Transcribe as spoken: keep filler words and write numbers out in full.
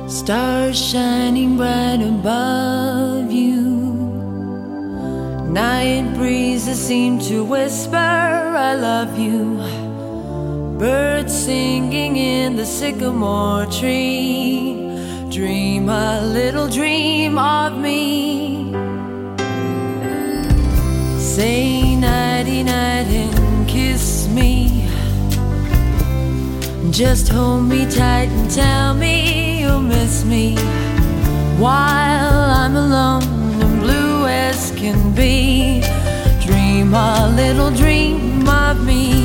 Stars shining bright above you. Night breezes seem to whisper, I love you. Birds singing in the sycamore tree. Dream a little dream of me. Say nighty night and kiss me. Just hold me tight and tell me you'll miss me while I'm alone and blue as can be. Dream a little dream of me.